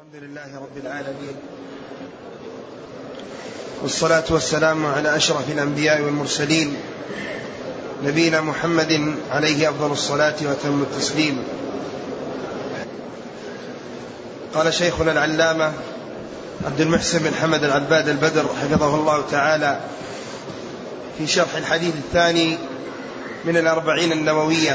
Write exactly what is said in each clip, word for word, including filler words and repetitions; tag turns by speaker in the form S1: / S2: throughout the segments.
S1: الحمد لله رب العالمين، والصلاة والسلام على أشرف الأنبياء والمرسلين نبينا محمد عليه أفضل الصلاة وأتم التسليم. قال شيخنا العلامة عبد المحسن بن حمد العباد البدر حفظه الله تعالى في شرح الحديث الثاني من الأربعين النووية،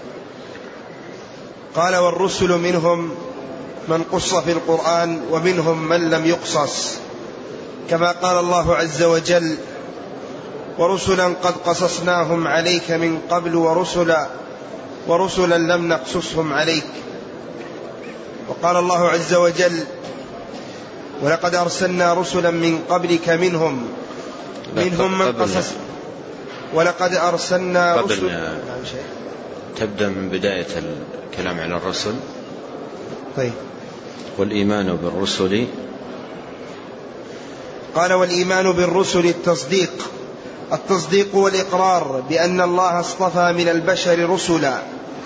S1: قال: والرسل منهم من قص في القرآن ومنهم من لم يقصص، كما قال الله عز وجل: ورسلا قد قصصناهم عليك من قبل ورسلا ورسلا لم نقصصهم عليك. وقال الله عز وجل: ولقد أرسلنا رسلا من قبلك منهم منهم من قصص ولقد أرسلنا رسلا.
S2: تبدأ من بداية الكلام على الرسل.
S1: طيب.
S2: والإيمان بالرسل،
S1: قال: والإيمان بالرسل التصديق التصديق والإقرار بأن الله اصطفى من البشر رسلا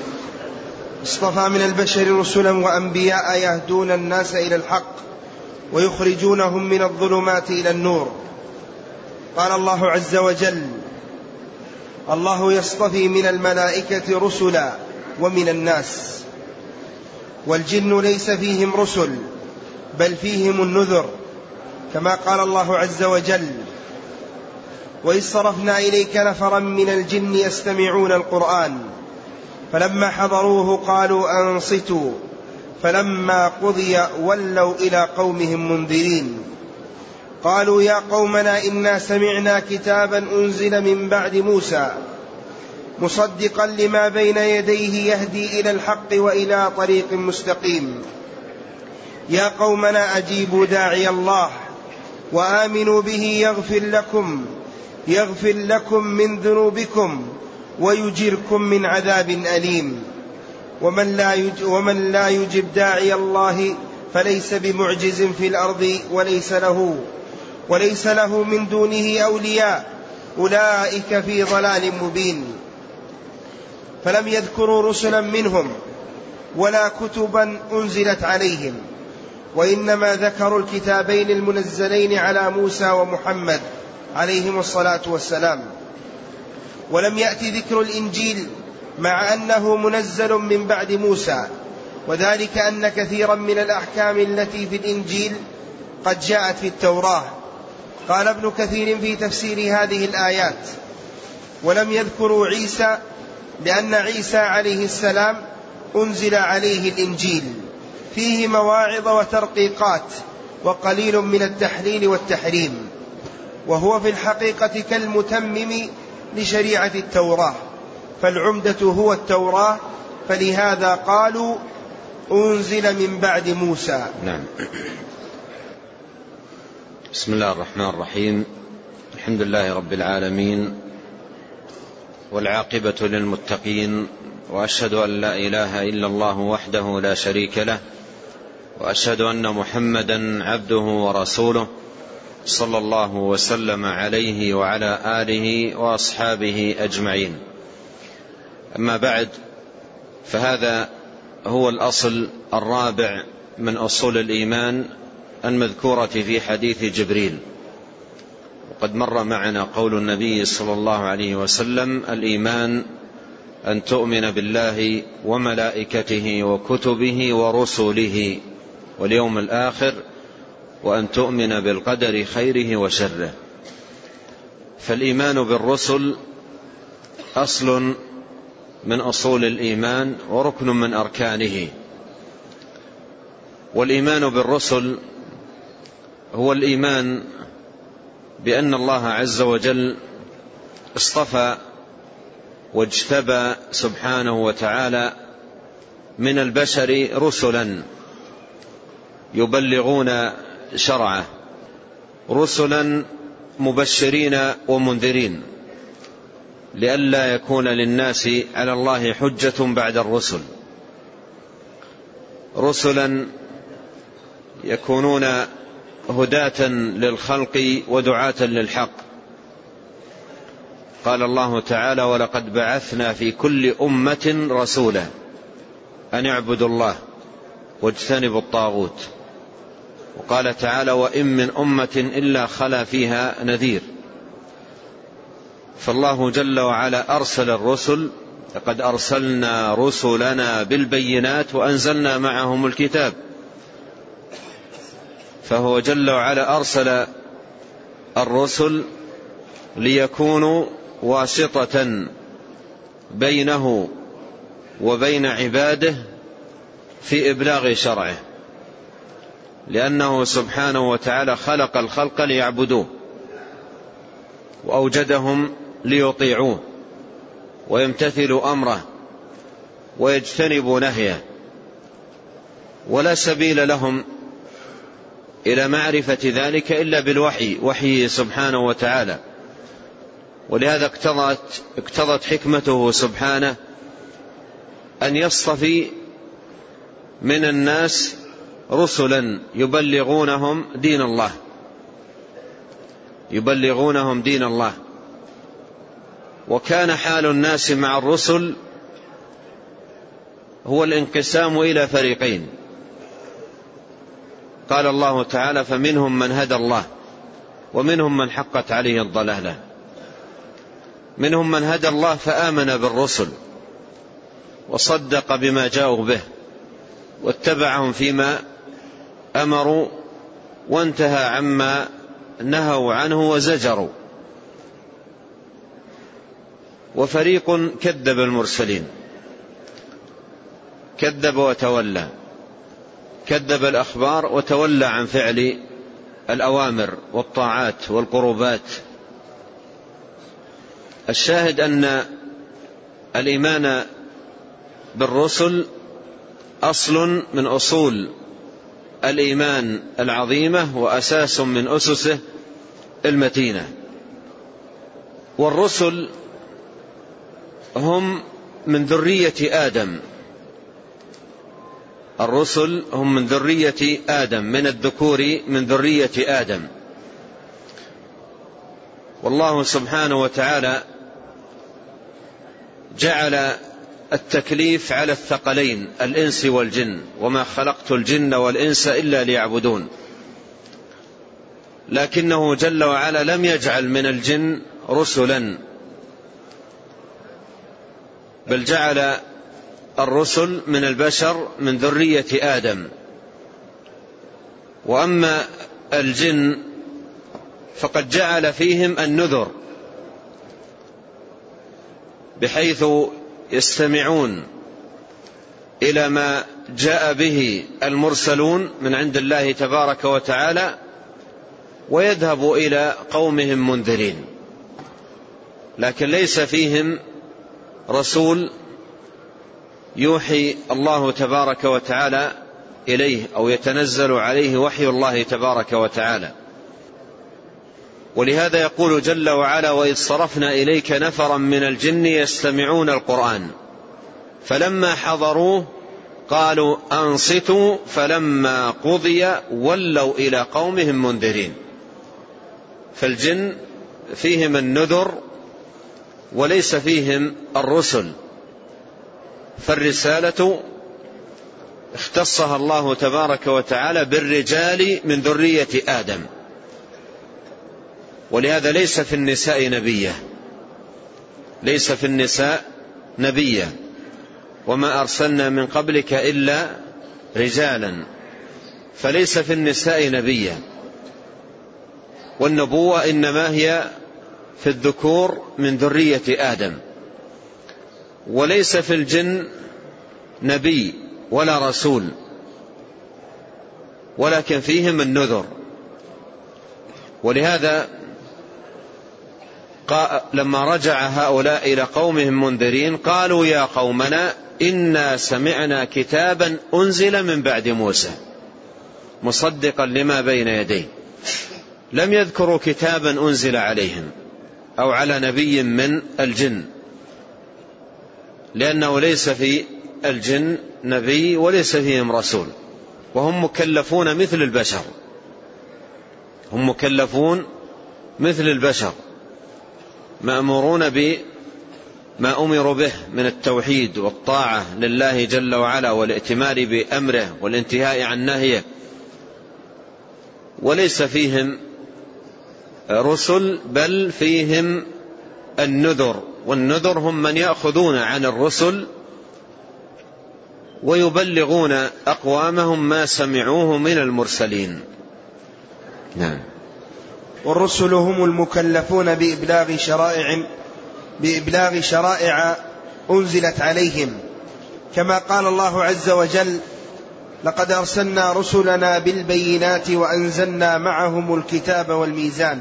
S1: اصطفى من البشر رسلا وأنبياء يهدون الناس إلى الحق ويخرجونهم من الظلمات إلى النور. قال الله عز وجل: الله يصطفي من الملائكة رسلا ومن الناس، والجن ليس فيهم رسل بل فيهم النذر، كما قال الله عز وجل: وإذ صرفنا إليك نفرا من الجن يستمعون القرآن فلما حضروه قالوا أنصتوا فلما قضي ولوا إلى قومهم منذرين. قالوا يا قومنا إنا سمعنا كتابا أنزل من بعد موسى مصدقا لما بين يديه يهدي إلى الحق وإلى طريق مستقيم. يا قومنا أجيبوا داعي الله وآمنوا به يغفر لكم يغفر لكم من ذنوبكم ويجركم من عذاب أليم. ومن لا يجب, ومن لا يجب داعي الله فليس بمعجز في الأرض وليس له وليس له من دونه أولياء أولئك في ضلال مبين. فلم يذكروا رسلا منهم ولا كتبا أنزلت عليهم، وإنما ذكروا الكتابين المنزلين على موسى ومحمد عليهم الصلاة والسلام. ولم يأتي ذكر الإنجيل مع أنه منزل من بعد موسى، وذلك أن كثيرا من الأحكام التي في الإنجيل قد جاءت في التوراة. قال ابن كثير في تفسير هذه الآيات: ولم يذكروا عيسى لأن عيسى عليه السلام أنزل عليه الإنجيل فيه مواعظ وترقيقات وقليل من التحليل والتحريم، وهو في الحقيقة كالمتمم لشريعة التوراة، فالعمدة هو التوراة، فلهذا قالوا أنزل من بعد موسى.
S2: نعم. بسم الله الرحمن الرحيم. الحمد لله رب العالمين، والعاقبة للمتقين، وأشهد أن لا إله إلا الله وحده لا شريك له، وأشهد أن محمدا عبده ورسوله صلى الله وسلم عليه وعلى آله وأصحابه أجمعين. أما بعد، فهذا هو الأصل الرابع من أصول الإيمان المذكورة في حديث جبريل. وقد مر معنا قول النبي صلى الله عليه وسلم: الإيمان أن تؤمن بالله وملائكته وكتبه ورسله واليوم الآخر، وأن تؤمن بالقدر خيره وشره. فالإيمان بالرسل أصل من أصول الإيمان وركن من أركانه. والإيمان بالرسل هو الإيمان بأن الله عز وجل اصطفى واجتبى سبحانه وتعالى من البشر رسلا يبلغون شرعه، رسلا مبشرين ومنذرين، لئلا يكون للناس على الله حجة بعد الرسل، رسلا يكونون هداة للخلق ودعاة للحق. قال الله تعالى: ولقد بعثنا في كل أمة رسولا أن اعبدوا الله واجتنبوا الطاغوت. وقال تعالى: وإن من أمة إلا خلا فيها نذير. فالله جل وعلا أرسل الرسل: لقد أرسلنا رسلنا بالبينات وأنزلنا معهم الكتاب. فهو جل وعلا أرسل الرسل ليكونوا واسطة بينه وبين عباده في إبلاغ شرعه، لأنه سبحانه وتعالى خلق الخلق ليعبدوه، وأوجدهم ليطيعوه ويمتثلوا أمره ويجتنبوا نهيه، ولا سبيل لهم إلى معرفة ذلك إلا بالوحي، وحيه سبحانه وتعالى. ولهذا اقتضت, اقتضت حكمته سبحانه أن يصطفي من الناس رسلا يبلغونهم دين الله يبلغونهم دين الله وكان حال الناس مع الرسل هو الانقسام إلى فريقين. قال الله تعالى: فمنهم من هدى الله ومنهم من حقت عليه الضلالة. منهم من هدى الله فآمن بالرسل وصدق بما جاءوا به واتبعهم فيما أمروا وانتهى عما نهوا عنه وزجروا. وفريق كذب المرسلين، كذب وتولى، كذب الأخبار وتولى عن فعل الأوامر والطاعات والقربات. الشاهد أن الإيمان بالرسل أصل من أصول الإيمان العظيمة وأساس من أسسه المتينة. والرسل هم من ذرية آدم، الرسل هم من ذرية آدم، من الذكور من ذرية آدم. والله سبحانه وتعالى جعل التكليف على الثقلين الإنس والجن: وما خلقت الجن والإنس إلا ليعبدون. لكنه جل وعلا لم يجعل من الجن رسلا، بل جعل الرسل من البشر من ذرية آدم. وأما الجن فقد جعل فيهم النذر، بحيث يستمعون إلى ما جاء به المرسلون من عند الله تبارك وتعالى ويذهب إلى قومهم منذرين، لكن ليس فيهم رسول يوحي الله تبارك وتعالى إليه أو يتنزل عليه وحي الله تبارك وتعالى. ولهذا يقول جل وعلا: وإذ صرفنا إليك نفرا من الجن يستمعون القرآن فلما حضروه قالوا أنصتوا فلما قضي ولوا إلى قومهم منذرين. فالجن فيهم النذر وليس فيهم الرسل، فالرسالة اختصها الله تبارك وتعالى بالرجال من ذرية آدم. ولهذا ليس في النساء نبية، ليس في النساء نبية، وما أرسلنا من قبلك إلا رجالا، فليس في النساء نبية. والنبوة إنما هي في الذكور من ذرية آدم. وليس في الجن نبي ولا رسول، ولكن فيهم النذر. ولهذا لما رجع هؤلاء إلى قومهم منذرين قالوا: يا قومنا إنا سمعنا كتابا أنزل من بعد موسى مصدقا لما بين يديه. لم يذكروا كتابا أنزل عليهم أو على نبي من الجن، لأنه ليس في الجن نبي وليس فيهم رسول، وهم مكلفون مثل البشر، هم مكلفون مثل البشر، مأمورون بما أمروا به من التوحيد والطاعة لله جل وعلا والائتمار بأمره والانتهاء عن نهيه. وليس فيهم رسل بل فيهم النذر، والنذر هم من يأخذون عن الرسل ويبلغون أقوامهم ما سمعوه من المرسلين. نعم.
S1: والرسل هم المكلفون بإبلاغ شرائع بإبلاغ شرائع أنزلت عليهم، كما قال الله عز وجل: لقد أرسلنا رسلنا بالبينات وأنزلنا معهم الكتاب والميزان.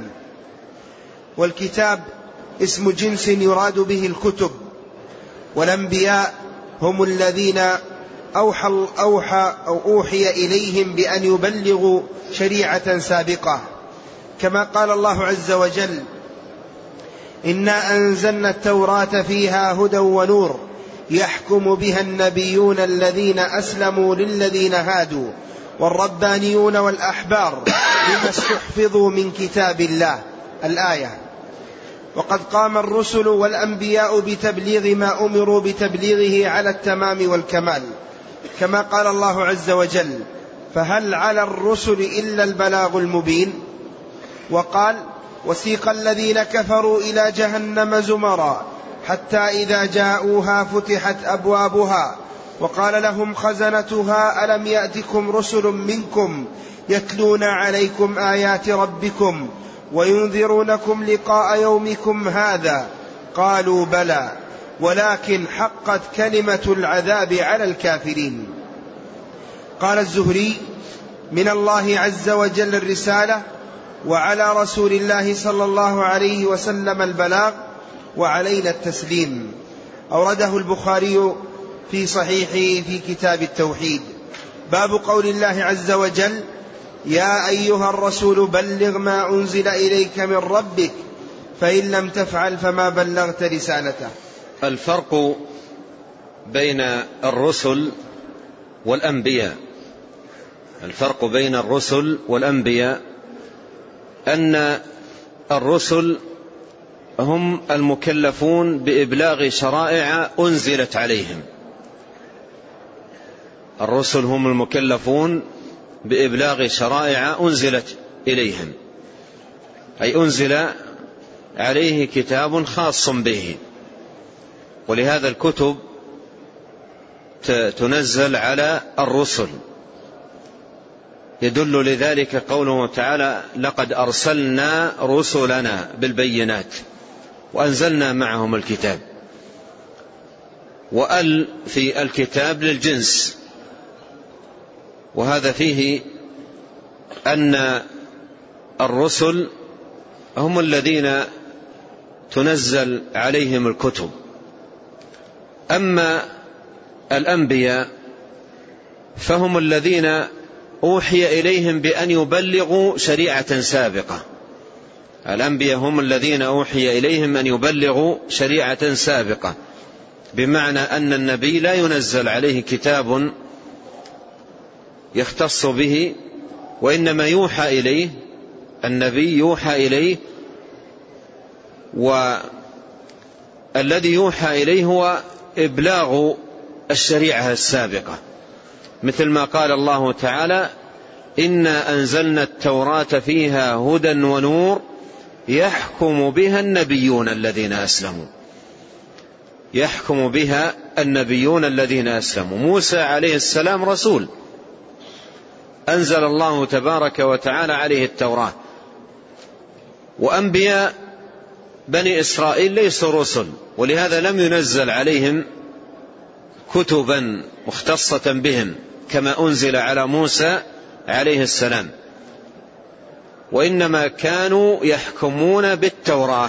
S1: والكتاب اسم جنس يراد به الكتب، والأنبياء هم الذين أوحى, أوحى أو أوحي إليهم بأن يبلغوا شريعة سابقة، كما قال الله عز وجل: إنا أنزلنا التوراة فيها هدى ونور يحكم بها النبيون الذين أسلموا للذين هادوا والربانيون والأحبار بما استحفظوا من كتاب الله. الآية. وقد قام الرسل والأنبياء بتبليغ ما أمروا بتبليغه على التمام والكمال، كما قال الله عز وجل: فهل على الرسل إلا البلاغ المبين. وقال: وسيق الذين كفروا إلى جهنم زمرا حتى إذا جاءوها فتحت أبوابها وقال لهم خزنتها ألم يأتكم رسل منكم يتلون عليكم آيات ربكم وينذرونكم لقاء يومكم هذا قالوا بلى ولكن حقت كلمة العذاب على الكافرين. قال الزهري: من الله عز وجل الرسالة، وعلى رسول الله صلى الله عليه وسلم البلاغ، وعلينا التسليم. أورده البخاري في صحيحه في كتاب التوحيد. باب قول الله عز وجل: يا أيها الرسول بلغ ما أنزل إليك من ربك فإن لم تفعل فما بلغت رسالته.
S2: الفرق بين الرسل والأنبياء الفرق بين الرسل والأنبياء أن الرسل هم المكلفون بإبلاغ شرائع أنزلت عليهم. الرسل هم المكلفون بإبلاغ شرائع أنزلت إليهم، أي أنزل عليه كتاب خاص به، ولهذا الكتب تنزل على الرسل. يدل لذلك قوله تعالى: لقد أرسلنا رسلنا بالبينات وأنزلنا معهم الكتاب. وأل في الكتاب للجنس، وهذا فيه أن الرسل هم الذين تنزل عليهم الكتب. أما الأنبياء فهم الذين أوحي إليهم بأن يبلغوا شريعة سابقة. الأنبياء هم الذين أوحي إليهم أن يبلغوا شريعة سابقة، بمعنى أن النبي لا ينزل عليه كتاب يختص به، وإنما يوحى إليه، النبي يوحى إليه، والذي يوحى إليه هو إبلاغ الشريعة السابقة، مثل ما قال الله تعالى: إنا أنزلنا التوراة فيها هدى ونور يحكم بها النبيون الذين أسلموا. يحكم بها النبيون الذين أسلموا. موسى عليه السلام رسول، أنزل الله تبارك وتعالى عليه التوراة. وأنبياء بني إسرائيل ليسوا رسل، ولهذا لم ينزل عليهم كتبا مختصة بهم كما أنزل على موسى عليه السلام، وإنما كانوا يحكمون بالتوراة.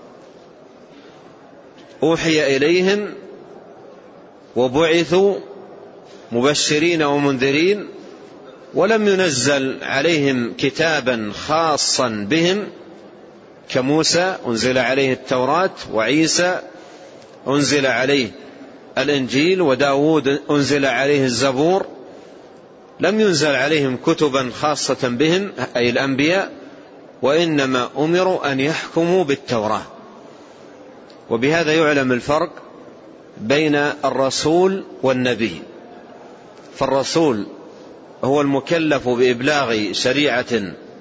S2: أوحي إليهم وبعثوا مبشرين ومنذرين، ولم ينزل عليهم كتابا خاصا بهم كموسى أنزل عليه التوراة، وعيسى أنزل عليه الإنجيل، وداود أنزل عليه الزبور. لم ينزل عليهم كتبا خاصة بهم أي الأنبياء، وإنما أمروا أن يحكموا بالتوراة. وبهذا يعلم الفرق بين الرسول والنبي. فالرسول هو المكلف بإبلاغ شريعة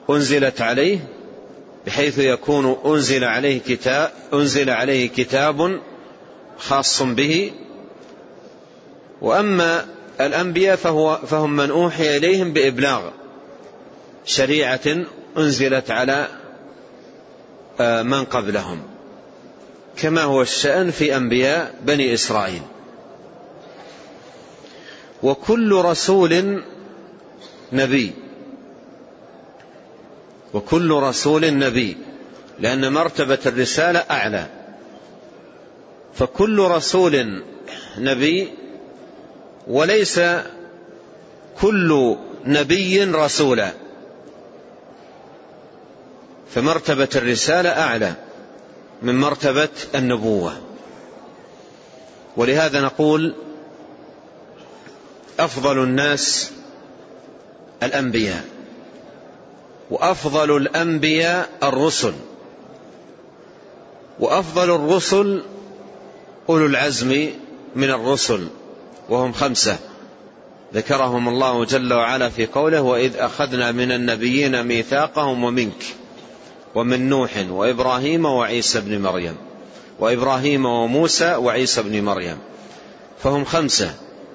S2: أنزلت عليه بحيث يكون أنزل عليه كتاب, أنزل عليه كتاب خاص به. وأما الأنبياء فهو فهم من أوحي إليهم بإبلاغ شريعة أنزلت على من قبلهم، كما هو الشأن في أنبياء بني إسرائيل. وكل رسول نبي، وكل رسول نبي، لأن مرتبة الرسالة أعلى، فكل رسول نبي، وليس كل نبي رسولا، فمرتبة الرسالة أعلى من مرتبة النبوة. ولهذا نقول أفضل الناس الأنبياء، وأفضل الأنبياء الرسل، وأفضل الرسل أولو العزم من الرسل، وهم خمسة ذكرهم الله جل وعلا في قوله: وإذ أخذنا من النبيين ميثاقهم ومنك ومن نوح وإبراهيم وعيسى بن مريم، وإبراهيم وموسى وعيسى بن مريم، فهم خمسة.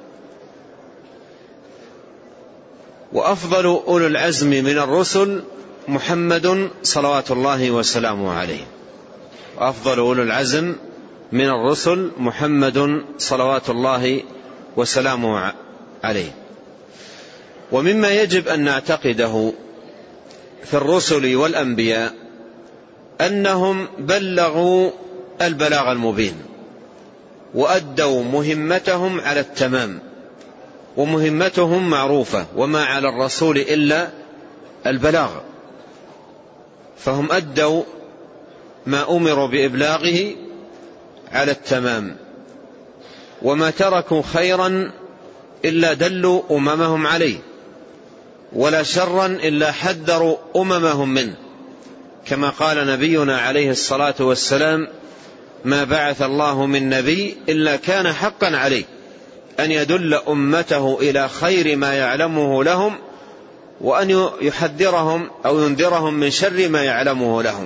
S2: وأفضل أولو العزم من الرسل محمد صلوات الله وسلامه عليه، وأفضل أولو العزم من الرسل محمد صلوات الله وسلامه عليه. ومما يجب أن نعتقده في الرسل والأنبياء أنهم بلغوا البلاغ المبين، وأدوا مهمتهم على التمام، ومهمتهم معروفة، وما على الرسول إلا البلاغ، فهم أدوا ما أمروا بإبلاغه على التمام، وما تركوا خيرا إلا دلوا أممهم عليه، ولا شرا إلا حذروا أممهم منه، كما قال نبينا عليه الصلاة والسلام: ما بعث الله من نبي إلا كان حقا عليه أن يدل أمته إلى خير ما يعلمه لهم، وأن يحذرهم أو ينذرهم من شر ما يعلمه لهم.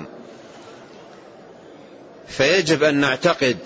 S2: فيجب أن نعتقد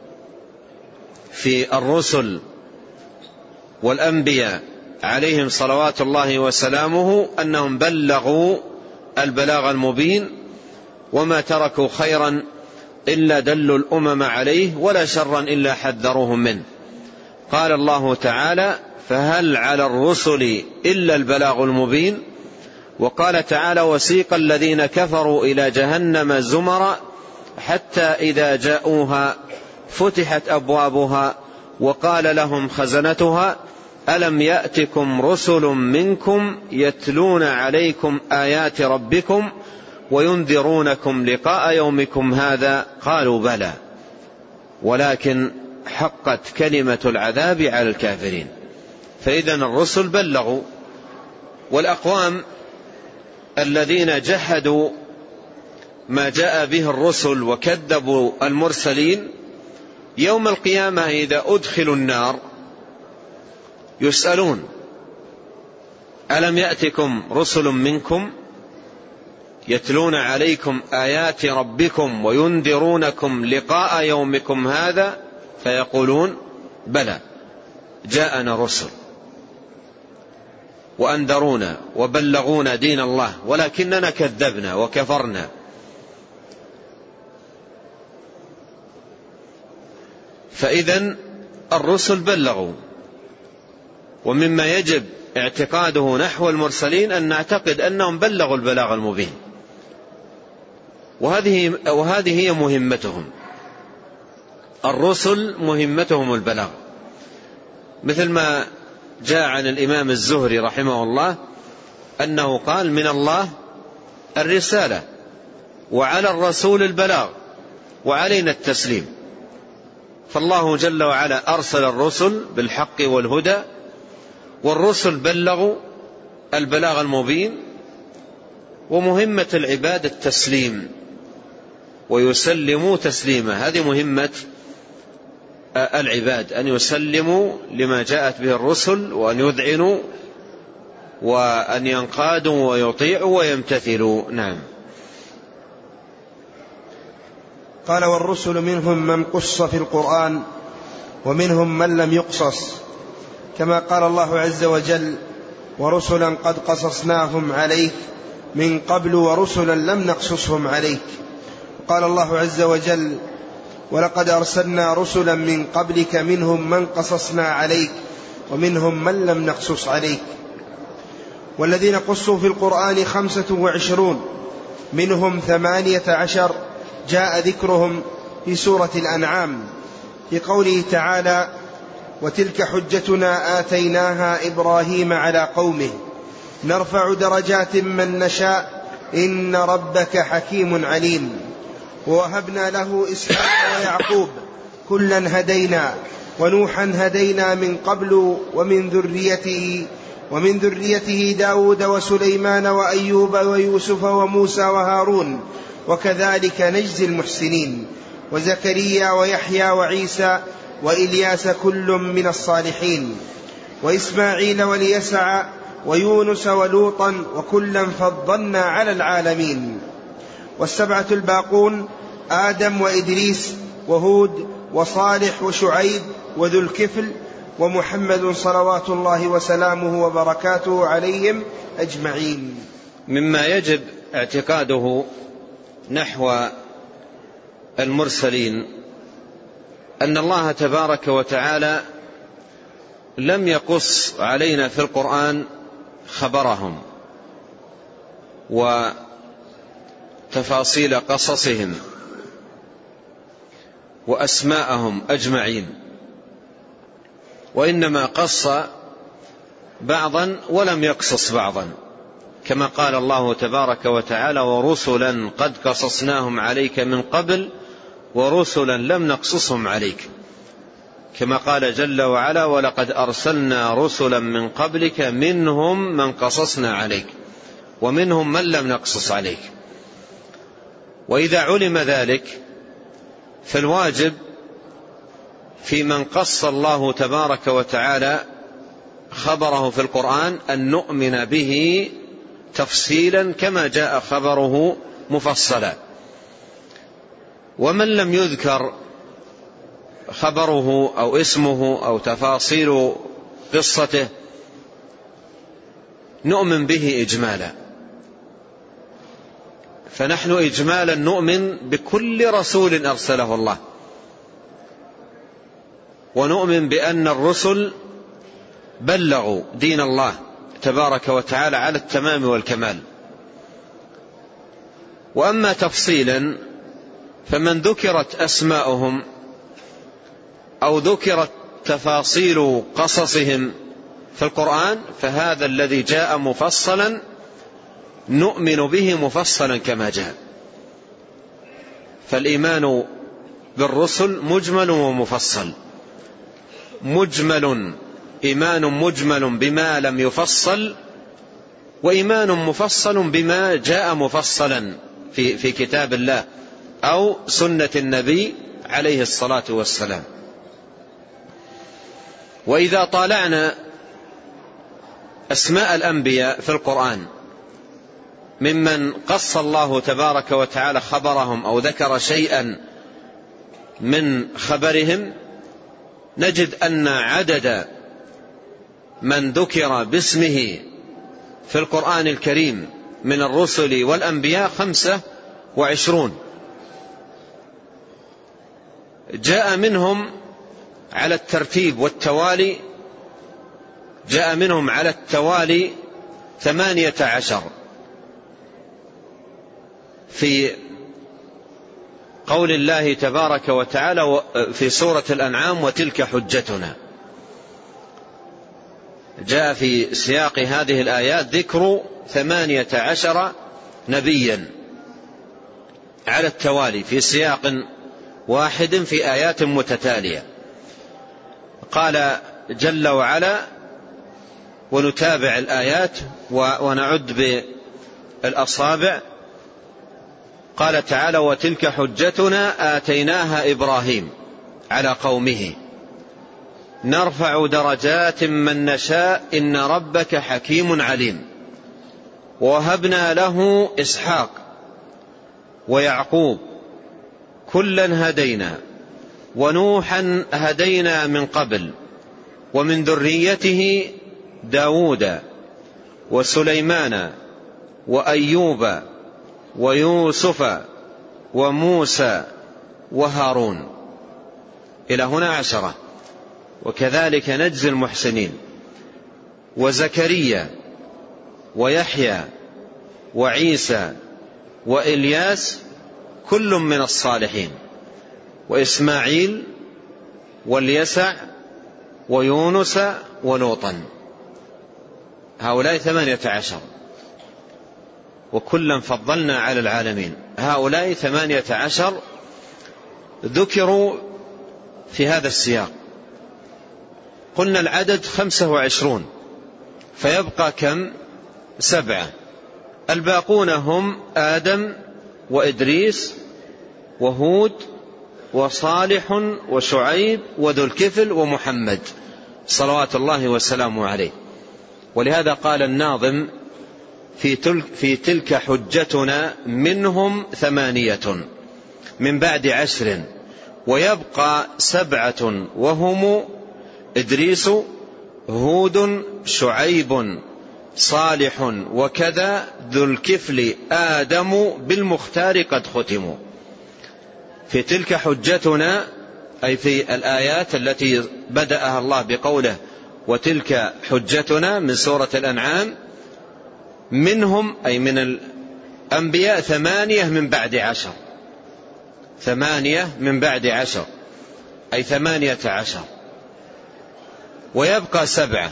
S2: في الرسل والأنبياء عليهم صلوات الله وسلامه أنهم بلغوا البلاغ المبين، وما تركوا خيرا إلا دلوا الأمم عليه، ولا شرا إلا حذروهم منه. قال الله تعالى: فهل على الرسل إلا البلاغ المبين. وقال تعالى: وسيق الذين كفروا إلى جهنم زمرا حتى إذا جاءوها فتحت أبوابها وقال لهم خزنتها ألم يأتكم رسل منكم يتلون عليكم آيات ربكم وينذرونكم لقاء يومكم هذا قالوا بلى ولكن حقت كلمة العذاب على الكافرين. فإذن الرسل بلغوا. والأقوام الذين جحدوا ما جاء به الرسل وكذبوا المرسلين يوم القيامة إذا أدخلوا النار يسألون: ألم يأتكم رسل منكم يتلون عليكم آيات ربكم وينذرونكم لقاء يومكم هذا؟ فيقولون: بلى جاءنا رسل وأنذرونا وبلغونا دين الله ولكننا كذبنا وكفرنا. فإذن الرسل بلغوا. ومما يجب اعتقاده نحو المرسلين أن نعتقد أنهم بلغوا البلاغ المبين، وهذه, وهذه هي مهمتهم. الرسل مهمتهم البلاغ، مثل ما جاء عن الإمام الزهري رحمه الله أنه قال: من الله الرسالة وعلى الرسول البلاغ وعلينا التسليم. فالله جل وعلا أرسل الرسل بالحق والهدى، والرسل بلغوا البلاغ المبين، ومهمة العباد التسليم ويسلموا تسليما. هذه مهمة العباد، أن يسلموا لما جاءت به الرسل، وأن يذعنوا وأن ينقادوا ويطيعوا ويمتثلوا. نعم.
S1: قال: والرسل منهم من قص في القرآن ومنهم من لم يقصص، كما قال الله عز وجل: ورسلا قد قصصناهم عليك من قبل ورسلا لم نقصصهم عليك. قال الله عز وجل: ولقد أرسلنا رسلا من قبلك منهم من قصصنا عليك ومنهم من لم نقصص عليك. والذين قصوا في القرآن خمسة وعشرون، منهم ثمانية عشر جاء ذكرهم في سورة الأنعام في قوله تعالى: وتلك حجتنا آتيناها إبراهيم على قومه نرفع درجات من نشاء إن ربك حكيم عليم. ووهبنا له إسحاق ويعقوب كلا هدينا ونوحا هدينا من قبل ومن ذريته ومن ذريته داود وسليمان وأيوب ويوسف وموسى وهارون وكذلك نجزي المحسنين. وزكريا ويحيى وعيسى وإلياس كل من الصالحين. وإسماعيل واليسع ويونس ولوطا وكلا فضلنا على العالمين. والسبعة الباقون آدم وإدريس وهود وصالح وشعيب وذو الكفل ومحمد صلوات الله وسلامه وبركاته عليهم أجمعين.
S2: مما يجب اعتقاده نحو المرسلين أن الله تبارك وتعالى لم يقص علينا في القرآن خبرهم وتفاصيل قصصهم وأسماءهم أجمعين، وإنما قص بعضا ولم يقصص بعضا، كما قال الله تبارك وتعالى: ورسلا قد قصصناهم عليك من قبل ورسلا لم نقصصهم عليك، كما قال جل وعلا: ولقد أرسلنا رسلا من قبلك منهم من قصصنا عليك ومنهم من لم نقصص عليك. وإذا علم ذلك فالواجب في من قص الله تبارك وتعالى خبره في القرآن أن نؤمن به تفصيلا كما جاء خبره مفصلا. ومن لم يذكر خبره أو اسمه أو تفاصيل قصته نؤمن به إجمالا. فنحن إجمالا نؤمن بكل رسول أرسله الله، ونؤمن بأن الرسل بلغوا دين الله تبارك وتعالى على التمام والكمال. وأما تفصيلا فمن ذكرت أسماؤهم أو ذكرت تفاصيل قصصهم في القرآن فهذا الذي جاء مفصلا نؤمن به مفصلا كما جاء. فالإيمان بالرسل مجمل ومفصل. مجمل إيمان مجمل بما لم يفصل، وإيمان مفصل بما جاء مفصلا في, في كتاب الله أو سنة النبي عليه الصلاة والسلام. وإذا طالعنا أسماء الأنبياء في القرآن ممن قص الله تبارك وتعالى خبرهم أو ذكر شيئا من خبرهم نجد أن عدد من ذكر باسمه في القرآن الكريم من الرسل والأنبياء خمسة وعشرون. جاء منهم على الترتيب والتوالي جاء منهم على التوالي ثمانية عشر في قول الله تبارك وتعالى في سورة الأنعام: وتلك حجتنا. جاء في سياق هذه الآيات ذكر ثمانية عشر نبيا على التوالي في سياق واحد في آيات متتالية. قال جل وعلا، ونتابع الآيات ونعد بالأصابع، قال تعالى: وتلك حجتنا آتيناها إبراهيم على قومه. نرفع درجات من نشاء إن ربك حكيم عليم. ووهبنا له إسحاق ويعقوب كلا هدينا ونوحا هدينا من قبل ومن ذريته داود وسليمان وأيوب ويوسف وموسى وهارون إلى هنا عشرة. وكذلك نجزي المحسنين. وزكريا ويحيى وعيسى وإلياس كل من الصالحين. وإسماعيل واليسع ويونس ولوطا. هؤلاء ثمانية عشر وكلا فضلنا على العالمين. هؤلاء ثمانية عشر ذكروا في هذا السياق. قلنا العدد خمسة وعشرون فيبقى كم؟ سبعة. الباقون هم آدم وإدريس وهود وصالح وشعيب وذو الكفل ومحمد صلوات الله وسلامه عليه. ولهذا قال الناظم في تلك, في تلك حجتنا منهم ثمانية من بعد عشر ويبقى سبعة وهم إدريس هود شعيب صالح وكذا ذو الكفل آدم بالمختار قد ختموا. في تلك حجتنا أي في الآيات التي بدأها الله بقوله وتلك حجتنا من سورة الأنعام منهم أي من الأنبياء ثمانية من بعد عشر. ثمانية من بعد عشر أي ثمانية عشر. ويبقى سبعة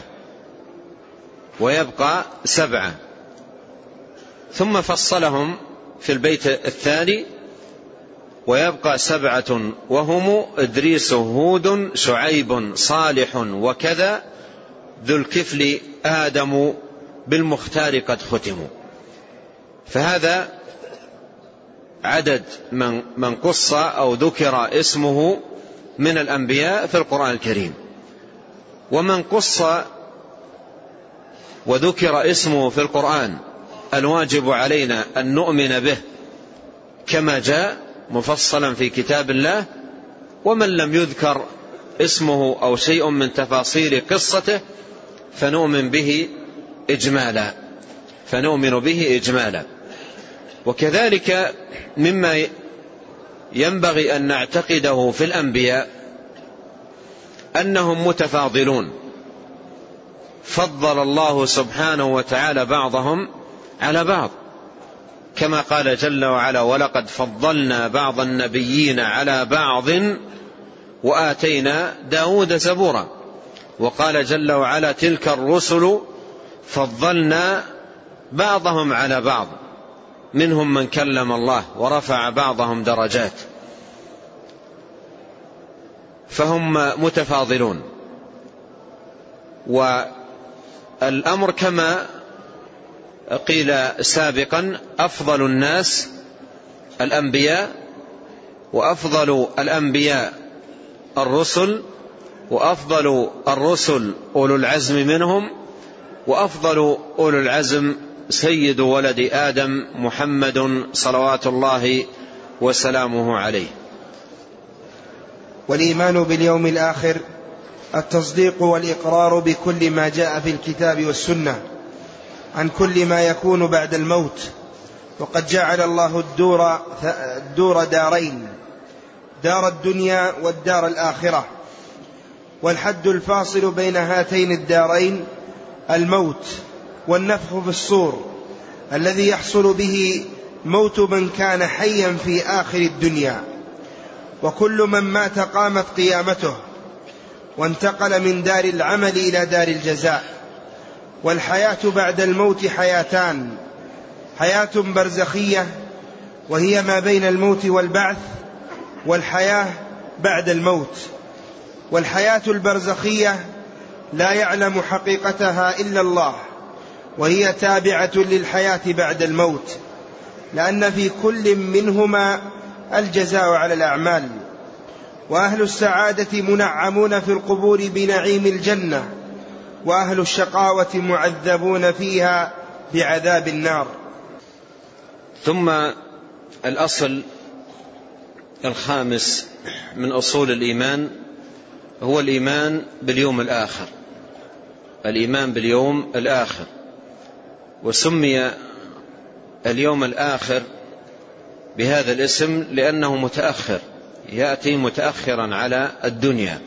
S2: ويبقى سبعة ثم فصلهم في البيت الثاني ويبقى سبعة وهم إدريس هود شعيب صالح وكذا ذو الكفل آدم بالمختار قد ختموا. فهذا عدد من, من قص أو ذكر اسمه من الأنبياء في القرآن الكريم. ومن قص وذكر اسمه في القرآن الواجب علينا أن نؤمن به كما جاء مفصلا في كتاب الله. ومن لم يذكر اسمه أو شيء من تفاصيل قصته فنؤمن به إجمالا فنؤمن به إجمالا. وكذلك مما ينبغي أن نعتقده في الأنبياء أنهم متفاضلون. فضل الله سبحانه وتعالى بعضهم على بعض كما قال جل وعلا ولقد فضلنا بعض النبيين على بعض وآتينا داود زبورا. وقال جل وعلا تلك الرسل فضلنا بعضهم على بعض منهم من كلم الله ورفع بعضهم درجات. فهم متفاضلون. والأمر كما قيل سابقا أفضل الناس الأنبياء وأفضل الأنبياء الرسل وأفضل الرسل أولو العزم منهم وأفضل أولو العزم سيد ولد آدم محمد صلوات الله وسلامه عليه.
S1: والإيمان باليوم الآخر التصديق والإقرار بكل ما جاء في الكتاب والسنة عن كل ما يكون بعد الموت. وقد جعل الله الدور, الدور دارين دار الدنيا والدار الآخرة. والحد الفاصل بين هاتين الدارين الموت والنفخ في الصور الذي يحصل به موت من كان حيا في آخر الدنيا. وكل من مات قامت قيامته وانتقل من دار العمل إلى دار الجزاء. والحياة بعد الموت حياتان: حياة برزخية وهي ما بين الموت والبعث، والحياة بعد الموت. والحياة البرزخية لا يعلم حقيقتها إلا الله، وهي تابعة للحياة بعد الموت، لأن في كل منهما الجزاء على الأعمال. وأهل السعادة منعمون في القبور بنعيم الجنة، وأهل الشقاوة معذبون فيها بعذاب النار.
S2: ثم الأصل الخامس من أصول الإيمان هو الإيمان باليوم الآخر، الإيمان باليوم الآخر. وسمي اليوم الآخر بهذا الاسم لأنه متأخر، يأتي متأخرا على الدنيا،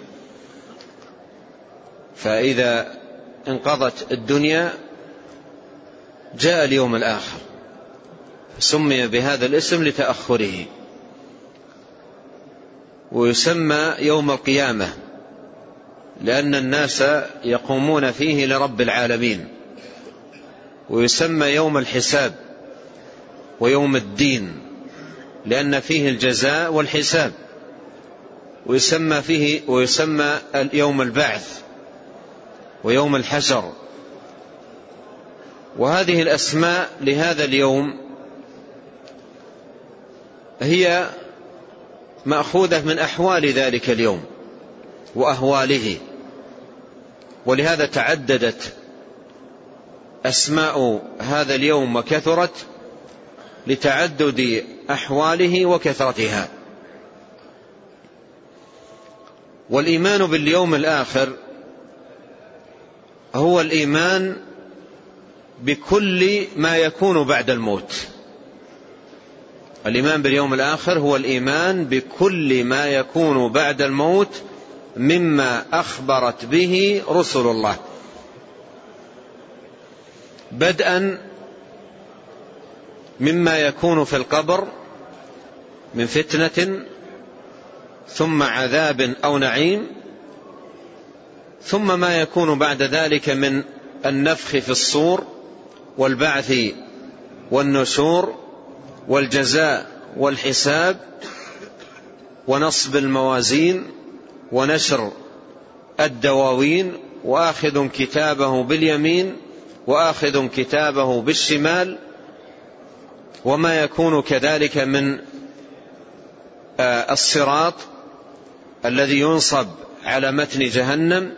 S2: فإذا انقضت الدنيا جاء اليوم الآخر، سمي بهذا الاسم لتأخره. ويسمى يوم القيامة لأن الناس يقومون فيه لرب العالمين. ويسمى يوم الحساب ويوم الدين لأن فيه الجزاء والحساب. ويسمى فيه ويسمى يوم البعث ويوم الحشر. وهذه الأسماء لهذا اليوم هي مأخوذة من أحوال ذلك اليوم وأهواله، ولهذا تعددت أسماء هذا اليوم وكثرت لتعدد أحواله وكثرتها. والإيمان باليوم الآخر هو الإيمان بكل ما يكون بعد الموت. الإيمان باليوم الآخر هو الإيمان بكل ما يكون بعد الموت مما أخبرت به رسل الله، بدءا مما يكون في القبر من فتنة ثم عذاب أو نعيم، ثم ما يكون بعد ذلك من النفخ في الصور والبعث والنشور والجزاء والحساب ونصب الموازين ونشر الدواوين، وآخذ كتابه باليمين وآخذ كتابه بالشمال، وما يكون كذلك من الصراط الذي ينصب على متن جهنم،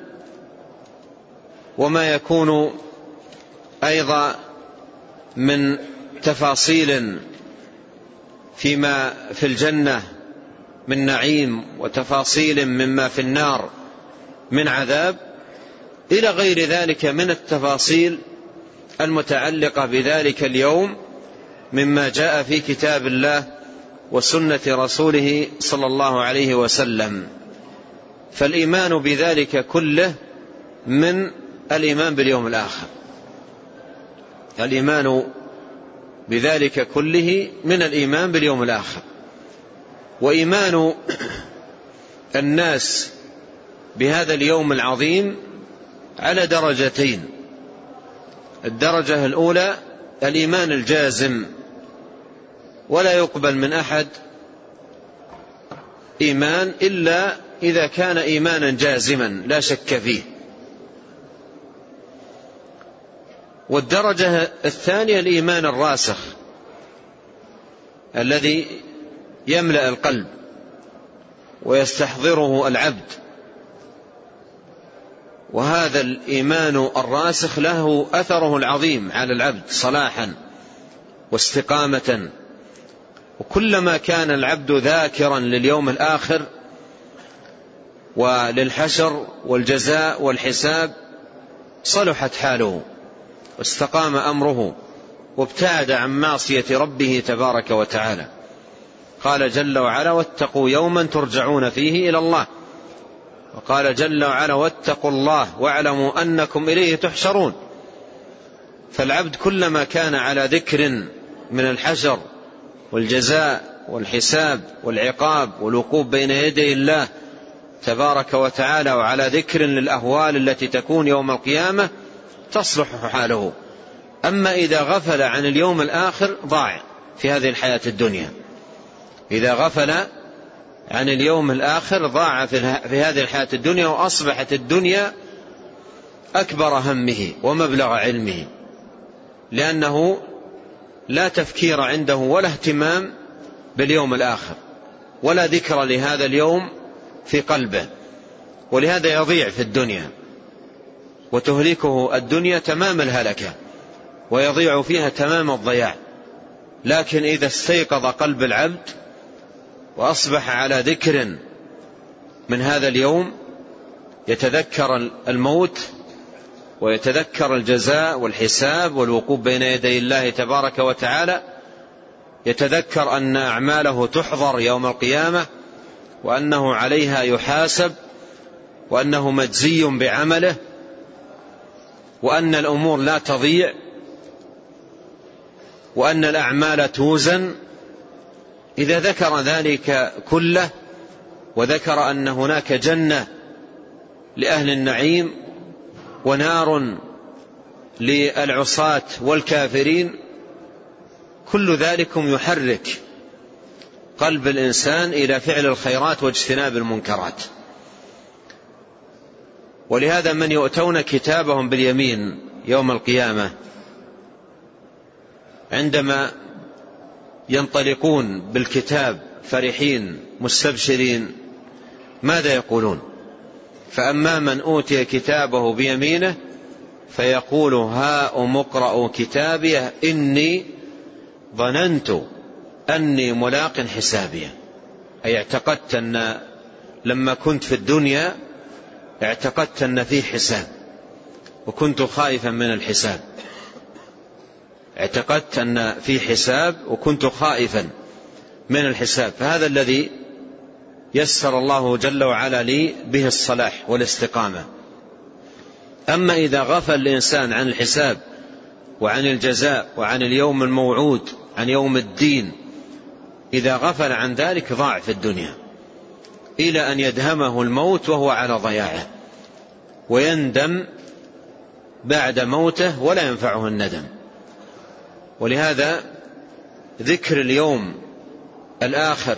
S2: وما يكون أيضا من تفاصيل فيما في الجنة من نعيم وتفاصيل مما في النار من عذاب، إلى غير ذلك من التفاصيل المتعلقة بذلك اليوم مما جاء في كتاب الله وسنة رسوله صلى الله عليه وسلم. فالإيمان بذلك كله من الإيمان باليوم الآخر، الإيمان بذلك كله من الإيمان باليوم الآخر. وإيمان الناس بهذا اليوم العظيم على درجتين. الدرجة الأولى الإيمان الجازم، ولا يقبل من أحد إيمان إلا إذا كان إيمانا جازما لا شك فيه. والدرجة الثانية الإيمان الراسخ الذي يملأ القلب ويستحضره العبد، وهذا الإيمان الراسخ له أثره العظيم على العبد صلاحا واستقامة. وكلما كان العبد ذاكرا لليوم الآخر وللحشر والجزاء والحساب صلحت حاله واستقام أمره وابتعد عن معصية ربه تبارك وتعالى. قال جل وعلا: واتقوا يوما ترجعون فيه إلى الله. وقال جل وعلا: واتقوا الله واعلموا أنكم إليه تحشرون. فالعبد كلما كان على ذكر من الحشر والجزاء والحساب والعقاب والوقوف بين يدي الله تبارك وتعالى، وعلى ذكر للأهوال التي تكون يوم القيامة، تصلح حاله. أما إذا غفل عن اليوم الآخر ضاع في هذه الحياة الدنيا. إذا غفل عن اليوم الآخر ضاع في هذه الحياة الدنيا، وأصبحت الدنيا أكبر همه ومبلغ علمه، لأنه لا تفكير عنده ولا اهتمام باليوم الآخر ولا ذكر لهذا اليوم في قلبه، ولهذا يضيع في الدنيا وتهلكه الدنيا تمام الهلكة ويضيع فيها تمام الضياع. لكن إذا استيقظ قلب العبد وأصبح على ذكر من هذا اليوم، يتذكر الموت ويتذكر الجزاء والحساب والوقوف بين يدي الله تبارك وتعالى، يتذكر أن أعماله تحضر يوم القيامة وأنه عليها يحاسب وأنه مجزي بعمله وأن الأمور لا تضيع وأن الأعمال توزن. إذا ذكر ذلك كله وذكر أن هناك جنة لأهل النعيم ونار للعصاة والكافرين، كل ذلكم يحرك قلب الإنسان إلى فعل الخيرات واجتناب المنكرات. ولهذا من يؤتون كتابهم باليمين يوم القيامة عندما ينطلقون بالكتاب فرحين مستبشرين ماذا يقولون؟ فأما من أوتي كتابه بيمينه فيقول هاؤم اقرءوا كتابيه إني ظننت أني ملاق حسابيه. أي اعتقدت أن لما كنت في الدنيا اعتقدت أن فيه حساب وكنت خائفا من الحساب، اعتقدت أن فيه حساب وكنت خائفا من الحساب. فهذا الذي يسر الله جل وعلا لي به الصلاح والاستقامة. أما إذا غفل الإنسان عن الحساب وعن الجزاء وعن اليوم الموعود عن يوم الدين، إذا غفل عن ذلك ضاع في الدنيا إلى أن يدهمه الموت وهو على ضياعه، ويندم بعد موته ولا ينفعه الندم. ولهذا ذكر اليوم الآخر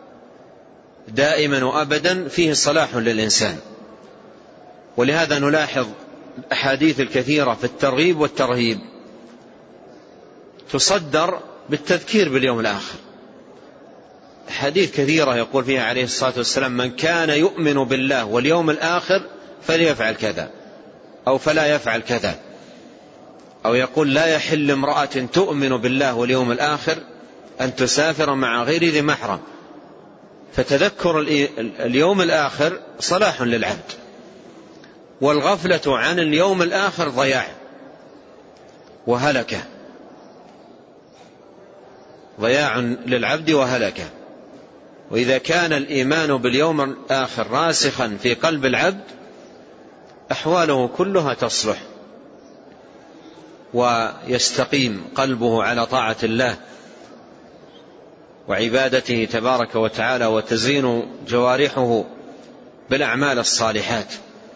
S2: دائما وأبدا فيه صلاح للإنسان. ولهذا نلاحظ الأحاديث الكثيرة في الترغيب والترهيب تصدر بالتذكير باليوم الآخر. حديث كثيرة يقول فيها عليه الصلاة والسلام من كان يؤمن بالله واليوم الآخر فليفعل كذا أو فلا يفعل كذا، أو يقول لا يحل امرأة تؤمن بالله واليوم الآخر أن تسافر مع غير ذي محرم. فتذكر اليوم الآخر صلاح للعبد، والغفلة عن اليوم الآخر ضياع وهلكة، ضياع للعبد وهلكة. وإذا كان الإيمان باليوم الآخر راسخا في قلب العبد أحواله كلها تصلح ويستقيم قلبه على طاعة الله وعبادته تبارك وتعالى، وتزين جوارحه بالأعمال الصالحات.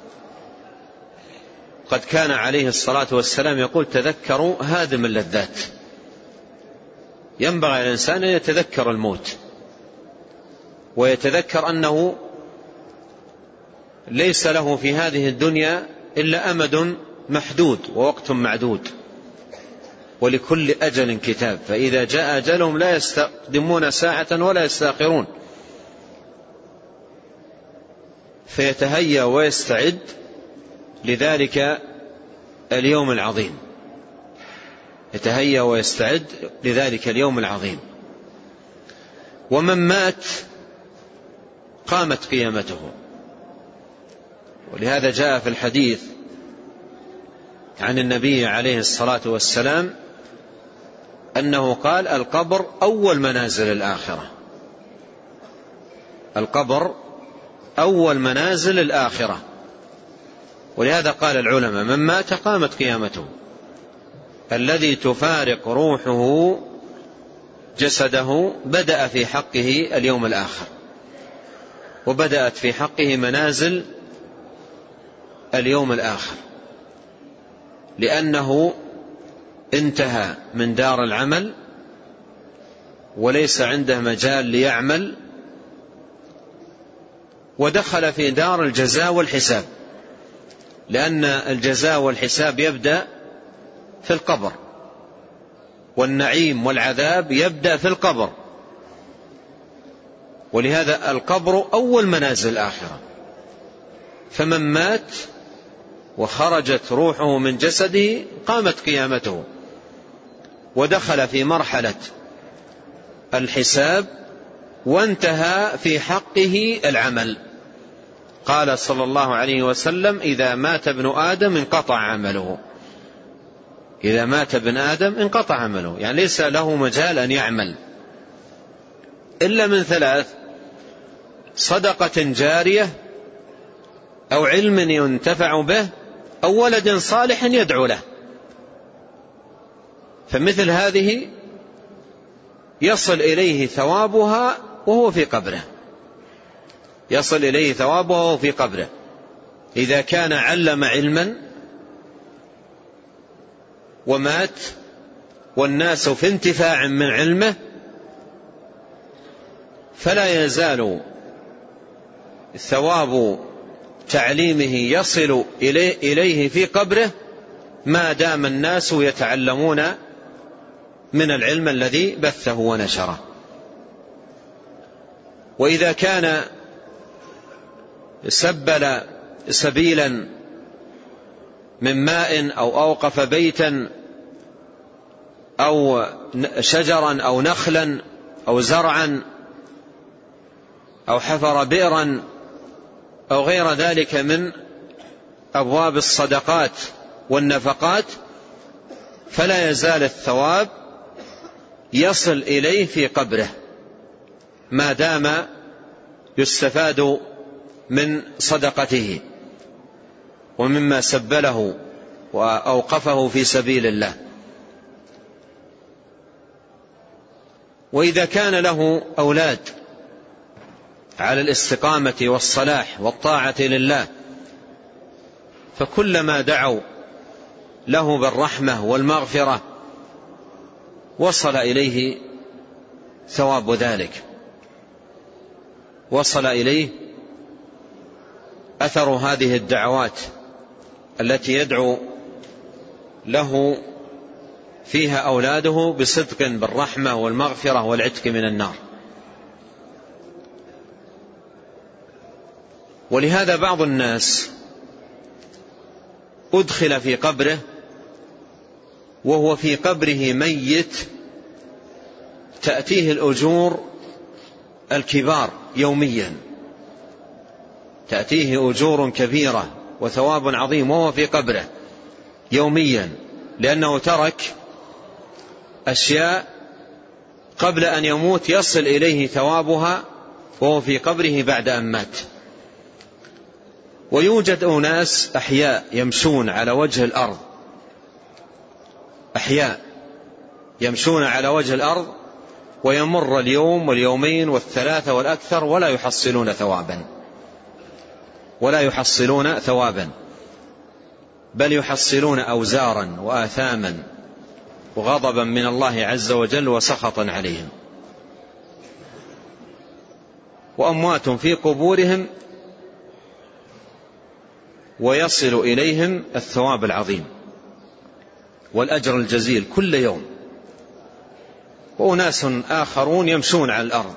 S2: قد كان عليه الصلاة والسلام يقول تذكروا هادم اللذات. ينبغي الإنسان أن يتذكر الموت ويتذكر أنه ليس له في هذه الدنيا إلا أمد محدود ووقت معدود، ولكل أجل كتاب، فإذا جاء أجلهم لا يستقدمون ساعة ولا يستأخرون. فيتهيأ ويستعد لذلك اليوم العظيم، يتهيأ ويستعد لذلك اليوم العظيم. ومن مات قامت قيامته. ولهذا جاء في الحديث عن النبي عليه الصلاة والسلام أنه قال القبر أول منازل الآخرة، القبر أول منازل الآخرة. ولهذا قال العلماء من مات قامت قيامته، الذي تفارق روحه جسده بدأ في حقه اليوم الآخر، وبدأت في حقه منازل اليوم الآخر، لأنه انتهى من دار العمل وليس عنده مجال ليعمل، ودخل في دار الجزاء والحساب، لأن الجزاء والحساب يبدأ في القبر، والنعيم والعذاب يبدأ في القبر. ولهذا القبر أول منازل الآخرة، فمن مات وخرجت روحه من جسده قامت قيامته ودخل في مرحلة الحساب وانتهى في حقه العمل. قال صلى الله عليه وسلم: إذا مات ابن آدم انقطع عمله. إذا مات ابن آدم انقطع عمله، يعني ليس له مجال أن يعمل إلا من ثلاث: صدقة جارية، أو علم ينتفع به، أو ولد صالح يدعو له. فمثل هذه يصل إليه ثوابها وهو في قبره، يصل إليه ثوابه وهو في قبره. إذا كان علم علما ومات والناس في انتفاع من علمه، فلا يزال ثواب تعليمه يصل إليه في قبره ما دام الناس يتعلمون من العلم الذي بثه ونشره. وإذا كان سبل سبيلا من ماء أو أوقف بيتا أو شجرا أو نخلا أو زرعا أو حفر بئرا أو غير ذلك من أبواب الصدقات والنفقات، فلا يزال الثواب يصل إليه في قبره ما دام يستفاد من صدقته ومما سبله وأوقفه في سبيل الله. وإذا كان له أولاد على الاستقامة والصلاح والطاعة لله، فكلما دعوا له بالرحمة والمغفرة وصل إليه ثواب ذلك، وصل إليه أثر هذه الدعوات التي يدعو له فيها أولاده بصدق بالرحمة والمغفرة والعتق من النار. ولهذا بعض الناس أدخل في قبره وهو في قبره ميت تأتيه الأجور الكبار يوميا، تأتيه أجور كبيرة وثواب عظيم وهو في قبره يوميا، لأنه ترك أشياء قبل أن يموت يصل إليه ثوابها وهو في قبره بعد أن مات. ويوجد أناس أحياء يمشون على وجه الأرض، أحياء يمشون على وجه الأرض ويمر اليوم واليومين والثلاثة والأكثر ولا يحصلون ثوابا، ولا يحصلون ثوابا، بل يحصلون أوزارا وآثاما وغضبا من الله عز وجل وسخطا عليهم. وأموات في قبورهم ويصل إليهم الثواب العظيم والأجر الجزيل كل يوم. وأناس آخرون يمشون على الأرض،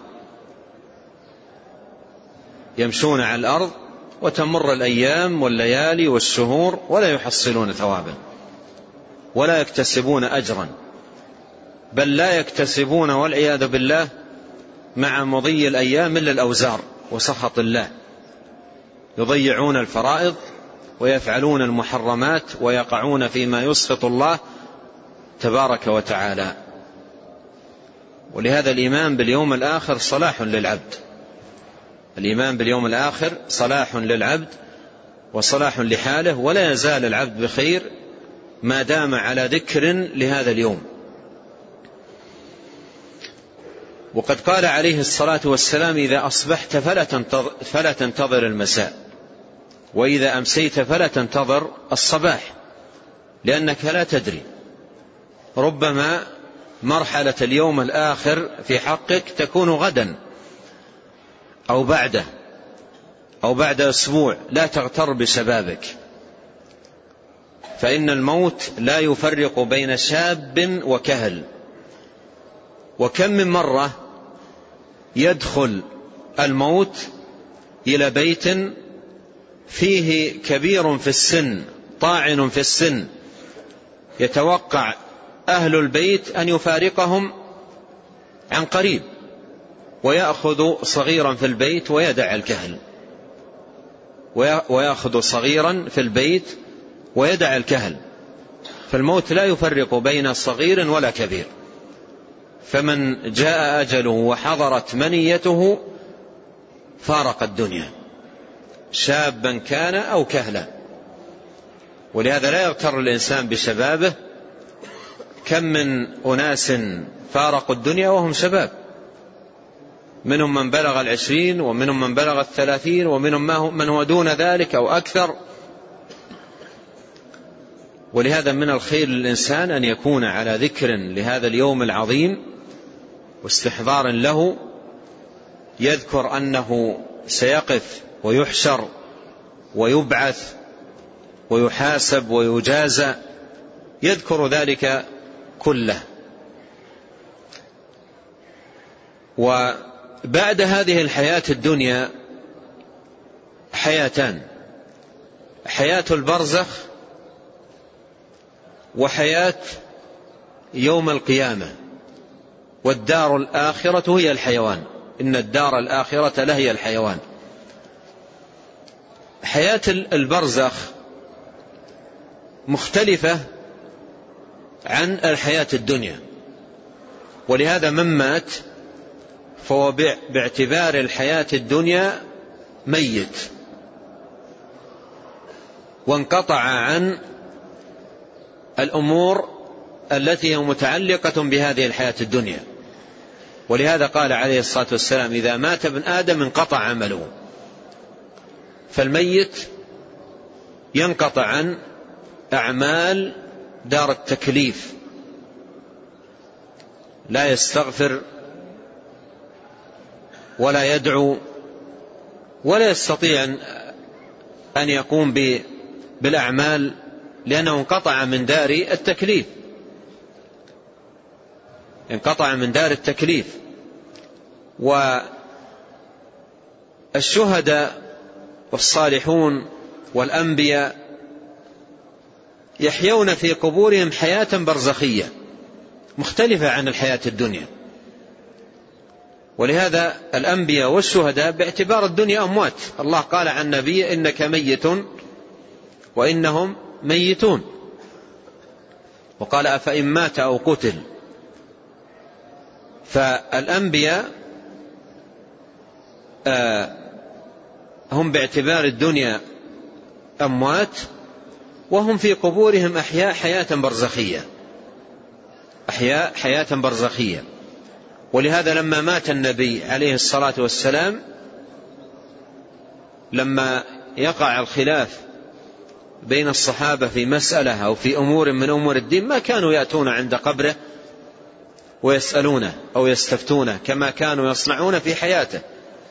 S2: يمشون على الأرض وتمر الأيام والليالي والشهور ولا يحصلون ثوابا ولا يكتسبون أجرا، بل لا يكتسبون والعياذ بالله مع مضي الأيام إلا الأوزار وسخط الله. يضيعون الفرائض ويفعلون المحرمات ويقعون فيما يسخط الله تبارك وتعالى. ولهذا الإيمان باليوم الآخر صلاح للعبد، الإيمان باليوم الآخر صلاح للعبد وصلاح لحاله، ولا يزال العبد بخير ما دام على ذكر لهذا اليوم. وقد قال عليه الصلاة والسلام: إذا أصبحت فلا تنتظر المساء، وإذا أمسيت فلا تنتظر الصباح، لأنك لا تدري، ربما مرحلة اليوم الآخر في حقك تكون غدا أو بعده أو بعد أسبوع. لا تغتر بشبابك، فإن الموت لا يفرق بين شاب وكهل. وكم من مرة يدخل الموت إلى بيت فيه كبير في السن طاعن في السن، يتوقع أهل البيت أن يفارقهم عن قريب، ويأخذ صغيرا في البيت ويدع الكهل، ويأخذ صغيرا في البيت ويدع الكهل، فالموت لا يفرق بين صغير ولا كبير. فمن جاء أجله وحضرت منيته فارق الدنيا، شابا كان أو كهلا. ولهذا لا يغتر الإنسان بشبابه، كم من أناس فارقوا الدنيا وهم شباب، منهم من بلغ العشرين ومنهم من بلغ الثلاثين ومنهم من هو دون ذلك أو أكثر. ولهذا من الخير للإنسان أن يكون على ذكر لهذا اليوم العظيم واستحضار له، يذكر أنه سيقف ويحشر ويبعث ويحاسب ويجازى، يذكر ذلك كله. وبعد هذه الحياة الدنيا حياتان: حياة البرزخ وحياة يوم القيامة. والدار الآخرة هي الحيوان، إن الدار الآخرة لهي الحيوان. حياة البرزخ مختلفة عن الحياة الدنيا، ولهذا من مات فهو باعتبار الحياة الدنيا ميت، وانقطع عن الأمور التي هي متعلقة بهذه الحياة الدنيا. ولهذا قال عليه الصلاة والسلام: إذا مات ابن آدم انقطع عمله. فالميت ينقطع عن أعمال دار التكليف، لا يستغفر ولا يدعو ولا يستطيع أن يقوم بالأعمال، لأنه انقطع من دار التكليف، انقطع من دار التكليف. والشهداء والصالحون والأنبياء يحيون في قبورهم حياة برزخية مختلفة عن الحياة الدنيا. ولهذا الأنبياء والشهداء باعتبار الدنيا أموات. الله قال عن النبي: إنك ميت وإنهم ميتون. وقال: أفإن مات أو قتل. فالأنبياء هم باعتبار الدنيا أموات، وهم في قبورهم أحياء حياة برزخية، أحياء حياة برزخية. ولهذا لما مات النبي عليه الصلاة والسلام، لما يقع الخلاف بين الصحابة في مسألة أو في أمور من أمور الدين، ما كانوا يأتون عند قبره ويسألونه أو يستفتونه كما كانوا يصنعون في حياته،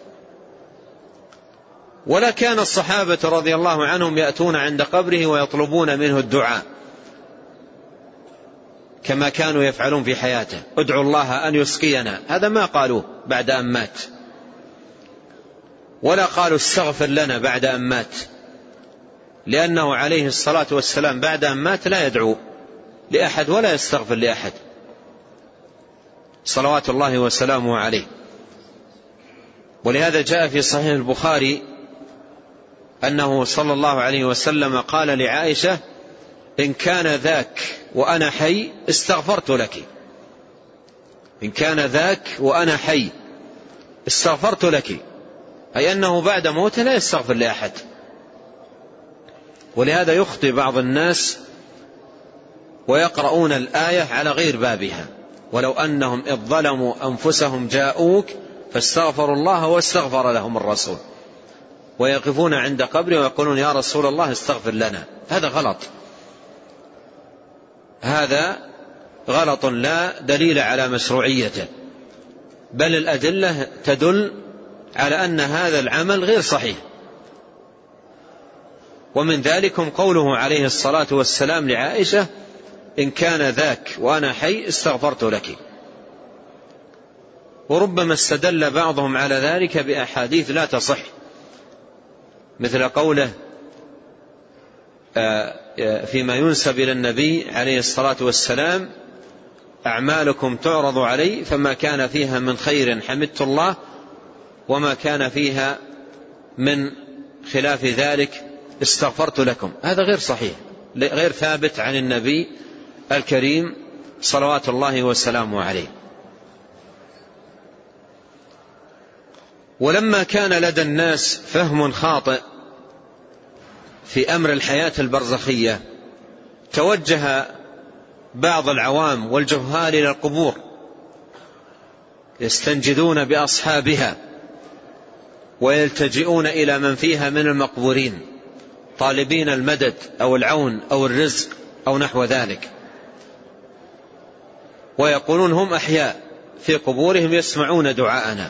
S2: ولا كان الصحابة رضي الله عنهم يأتون عند قبره ويطلبون منه الدعاء كما كانوا يفعلون في حياته: ادعوا الله أن يسقينا. هذا ما قالوه بعد أن مات، ولا قالوا استغفر لنا بعد أن مات، لأنه عليه الصلاة والسلام بعد أن مات لا يدعو لأحد ولا يستغفر لأحد صلوات الله وسلامه عليه. ولهذا جاء في صحيح البخاري أنه صلى الله عليه وسلم قال لعائشة: إن كان ذاك وأنا حي استغفرت لك، إن كان ذاك وأنا حي استغفرت لك، أي أنه بعد موته لا يستغفر لأحد. ولهذا يخطئ بعض الناس ويقرؤون الآية على غير بابها: ولو أنهم إذ ظلموا أنفسهم جاءوك فاستغفروا الله واستغفر لهم الرسول، ويقفون عند قبره ويقولون: يا رسول الله استغفر لنا. هذا غلط، هذا غلط لا دليل على مشروعيته، بل الأدلة تدل على أن هذا العمل غير صحيح. ومن ذلكم قوله عليه الصلاة والسلام لعائشة: إن كان ذاك وأنا حي استغفرت لك. وربما استدل بعضهم على ذلك بأحاديث لا تصح، مثل قوله فيما ينسب إلى النبي عليه الصلاة والسلام: أعمالكم تعرض علي فما كان فيها من خير حمدت الله وما كان فيها من خلاف ذلك استغفرت لكم. هذا غير صحيح، غير ثابت عن النبي الكريم صلوات الله وسلامه عليه. ولما كان لدى الناس فهم خاطئ في أمر الحياة البرزخية، توجه بعض العوام والجهال إلى القبور يستنجدون بأصحابها ويلتجئون إلى من فيها من المقبورين طالبين المدد أو العون أو الرزق أو نحو ذلك، ويقولون هم أحياء في قبورهم يسمعون دعاءنا،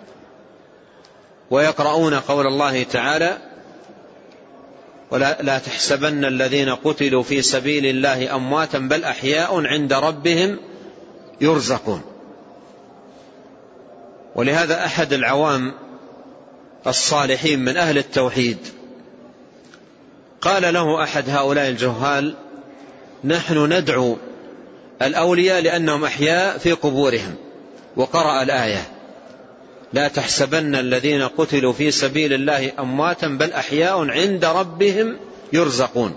S2: ويقرؤون قول الله تعالى: ولا لا تحسبن الذين قتلوا في سبيل الله أمواتا بل أحياء عند ربهم يرزقون. ولهذا أحد العوام الصالحين من أهل التوحيد قال له أحد هؤلاء الجهال: نحن ندعو الأولياء لأنهم أحياء في قبورهم، وقرأ الآية: لا تحسبن الذين قتلوا في سبيل الله أمواتا بل أحياء عند ربهم يرزقون.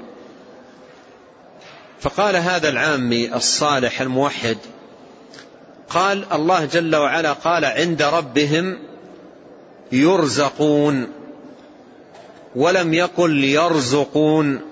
S2: فقال هذا العامي الصالح الموحد، قال: الله جل وعلا قال عند ربهم يرزقون، ولم يقل يرزقون،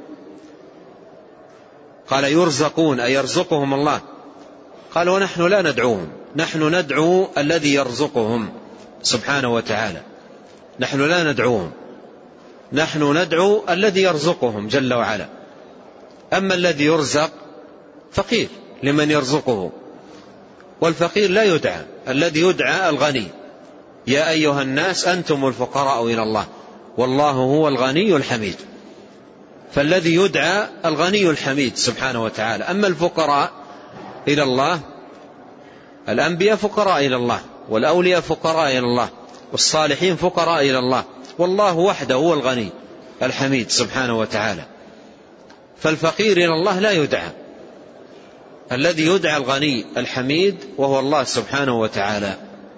S2: قال يرزقون أي يرزقهم الله. قال: ونحن لا ندعوهم، نحن ندعو الذي يرزقهم سبحانه وتعالى، نحن لا ندعوهم، نحن ندعو الذي يرزقهم جل وعلا. أما الذي يرزق فقير لمن يرزقه، والفقير لا يدعى، الذي يدعى الغني: يا أيها الناس أنتم الفقراء إلى الله والله هو الغني الحميد. فالذي يدعى الغني الحميد سبحانه وتعالى. أما الفقراء إلى الله، الأنبياء فقراء إلى الله، والأولياء فقراء إلى الله، والصالحين فقراء إلى الله، والله وحده هو الغني الحميد سبحانه وتعالى. فالفقير إلى الله لا يدعى، الذي يدعى الغني الحميد وهو الله سبحانه وتعالى.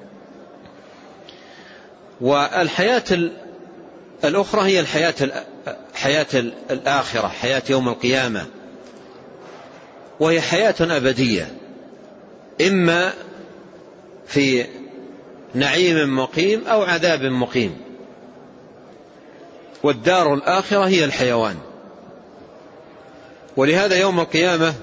S2: والحياة الأخرى هي الحياة حياة الآخرة، حياة يوم القيامة، وهي حياة أبدية، إما في نعيم مقيم أو عذاب مقيم. والدار الآخرة هي الحيوان. ولهذا يوم القيامة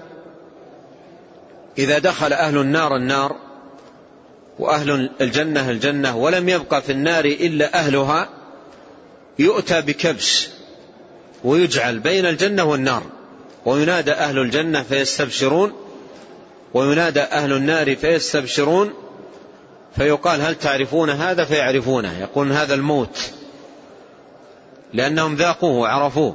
S2: إذا دخل أهل النار النار وأهل الجنة الجنة ولم يبقى في النار إلا أهلها، يؤتى بكبش ويجعل بين الجنة والنار، وينادى أهل الجنة فيستبشرون، وينادى أهل النار فيستبشرون، فيقال: هل تعرفون هذا؟ فيعرفونه، يقول: هذا الموت، لأنهم ذاقوه وعرفوه.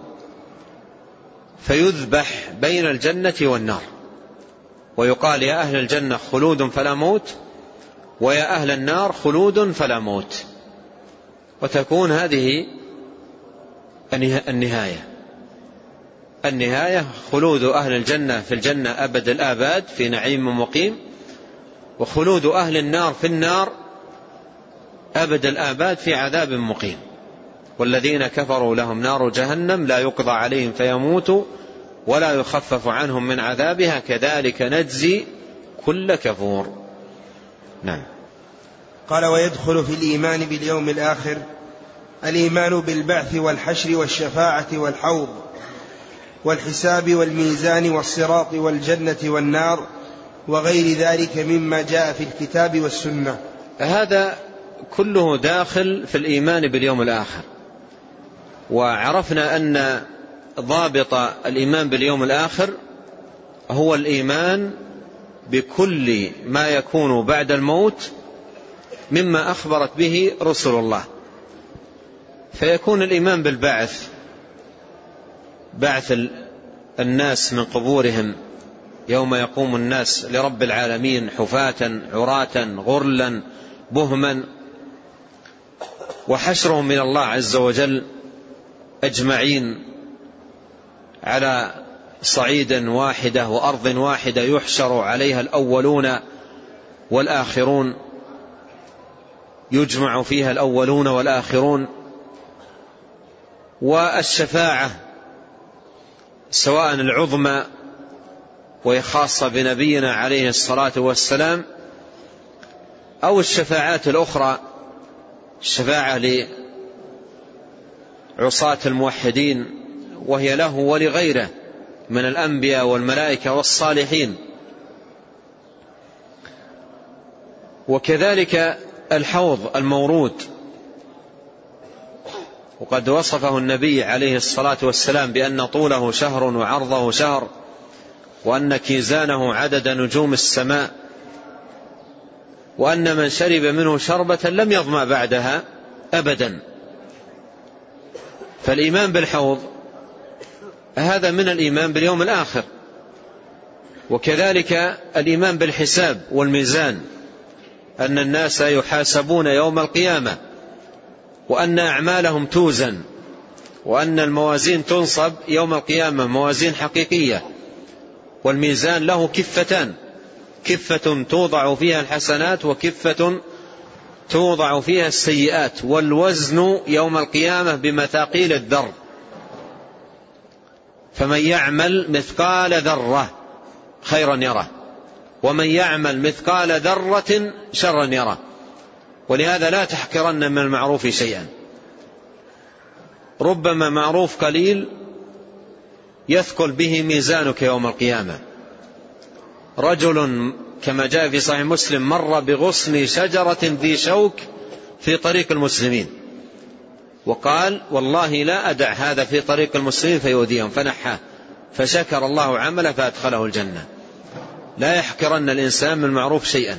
S2: فيذبح بين الجنة والنار، ويقال: يا أهل الجنة خلود فلا موت، ويا أهل النار خلود فلا موت. وتكون هذه النهاية، النهاية خلود أهل الجنة في الجنة أبد الآباد في نعيم مقيم، وخلود أهل النار في النار أبد الآباد في عذاب مقيم. والذين كفروا لهم نار جهنم لا يقضى عليهم فيموتوا ولا يخفف عنهم من عذابها كذلك نجزي كل كفور. نعم.
S1: قال: ويدخل في الإيمان باليوم الآخر الإيمان بالبعث والحشر والشفاعة والحوض والحساب والميزان والصراط والجنة والنار وغير ذلك مما جاء في الكتاب والسنة.
S2: هذا كله داخل في الإيمان باليوم الآخر. وعرفنا أن ضابط الإيمان باليوم الآخر هو الإيمان بكل ما يكون بعد الموت مما أخبرت به رسل الله. فيكون الإيمان بالبعث، بعث الناس من قبورهم يوم يقوم الناس لرب العالمين حفاة عراة غرلا بهما، وحشرهم من الله عز وجل أجمعين على صعيد واحدة وأرض واحدة يحشر عليها الأولون والآخرون، يجمع فيها الأولون والآخرون. والشفاعة سواء العظمى وهي خاصة بنبينا عليه الصلاة والسلام، أو الشفاعات الأخرى، الشفاعة لعصاة الموحدين وهي له ولغيره من الأنبياء والملائكة والصالحين. وكذلك الحوض المورود، وقد وصفه النبي عليه الصلاة والسلام بأن طوله شهر وعرضه شهر، وأن كيزانه عدد نجوم السماء، وأن من شرب منه شربة لم يظمأ بعدها أبدا. فالإيمان بالحوض هذا من الإيمان باليوم الآخر. وكذلك الإيمان بالحساب والميزان، أن الناس يحاسبون يوم القيامة، وأن أعمالهم توزن، وأن الموازين تنصب يوم القيامة موازين حقيقية. والميزان له كفتان، كفة توضع فيها الحسنات وكفة توضع فيها السيئات، والوزن يوم القيامة بمثاقيل الذر، فمن يعمل مثقال ذرة خيرا يره، ومن يعمل مثقال ذرة شرا يره. ولهذا لا تحقرن من المعروف شيئا، ربما معروف قليل يثقل به ميزانك يوم القيامة. رجل كما جاء في صحيح مسلم مر بغصن شجرة ذي شوك في طريق المسلمين، وقال والله لا أدع هذا في طريق المسلمين فيؤذيهم، فنحاه، فشكر الله عمله فأدخله الجنة. لا يحقرن الإنسان من المعروف شيئا.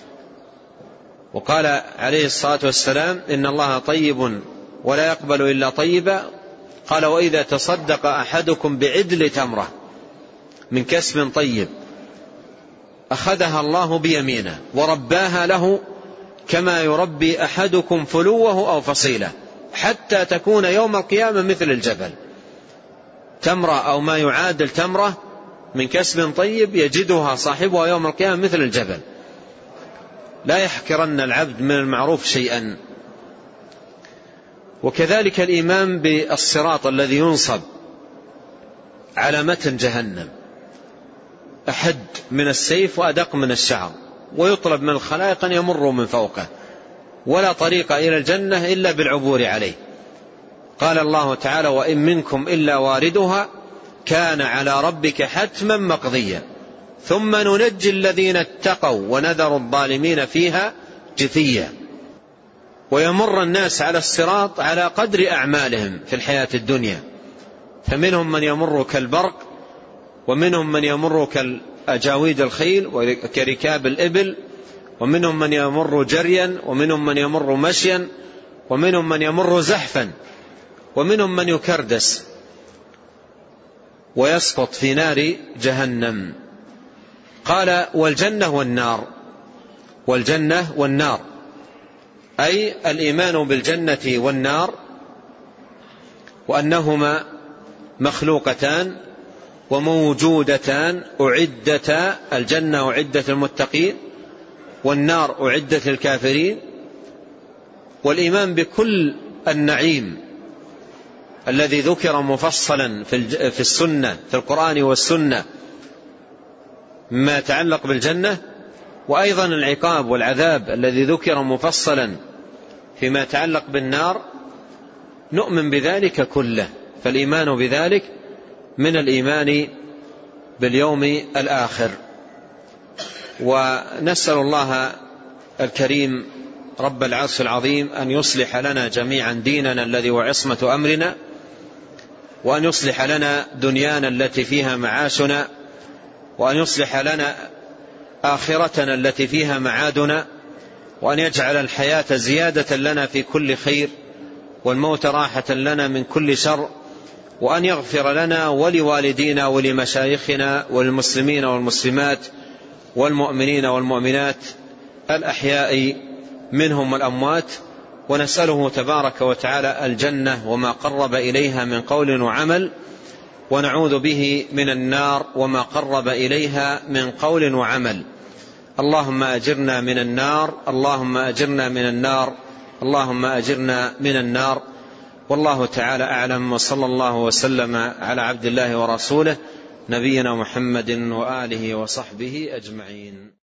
S2: وقال عليه الصلاة والسلام إن الله طيب ولا يقبل إلا طيبا. قال وإذا تصدق أحدكم بعدل تمرة من كسب طيب أخذها الله بيمينه ورباها له كما يربي أحدكم فلوه أو فصيله، حتى تكون يوم القيامة مثل الجبل. تمرة أو ما يعادل تمرة من كسب طيب يجدها صاحبها يوم القيامة مثل الجبل. لا يحقرن العبد من المعروف شيئا. وكذلك الإيمان بالصراط الذي ينصب على متن جهنم، أحد من السيف وأدق من الشعر، ويطلب من الخلائق أن يمروا من فوقه، ولا طريق إلى الجنة إلا بالعبور عليه. قال الله تعالى وإن منكم إلا واردها كان على ربك حتما مقضيا ثم ننجي الذين اتقوا ونذر الظالمين فيها جثيا. ويمر الناس على الصراط على قدر أعمالهم في الحياة الدنيا، فمنهم من يمر كالبرق، ومنهم من يمر كالأجاويد الخيل وكركاب الإبل، ومنهم من يمر جريا، ومنهم من يمر مشيا، ومنهم من يمر زحفا، ومنهم من يكردس ويسقط في نار جهنم. قال والجنة والنار، والجنة والنار أي الإيمان بالجنة والنار، وأنهما مخلوقتان وموجودتان، أعدتا، الجنة أعدت للمتقين والنار أعدت للكافرين. والإيمان بكل النعيم الذي ذكر مفصلا في السنة في القرآن والسنة ما يتعلق بالجنة، وأيضا العقاب والعذاب الذي ذكر مفصلا فيما يتعلق بالنار، نؤمن بذلك كله. فالإيمان بذلك من الإيمان باليوم الآخر. ونسأل الله الكريم رب العرش العظيم أن يصلح لنا جميعا ديننا الذي هو عصمة أمرنا، وأن يصلح لنا دنيانا التي فيها معاشنا، وأن يصلح لنا آخرتنا التي فيها معادنا، وأن يجعل الحياة زيادة لنا في كل خير، والموت راحة لنا من كل شر، وأن يغفر لنا ولوالدينا ولمشايخنا والمسلمين والمسلمات والمؤمنين والمؤمنات الأحياء منهم والأموات، ونسأله تبارك وتعالى الجنة وما قرب إليها من قول وعمل، ونعوذ به من النار وما قرب إليها من قول وعمل. اللهم أجرنا من النار، اللهم أجرنا من النار، اللهم أجرنا من النار. والله تعالى أعلم، وصلى الله وسلم على عبد الله ورسوله نبينا محمد وآله وصحبه أجمعين.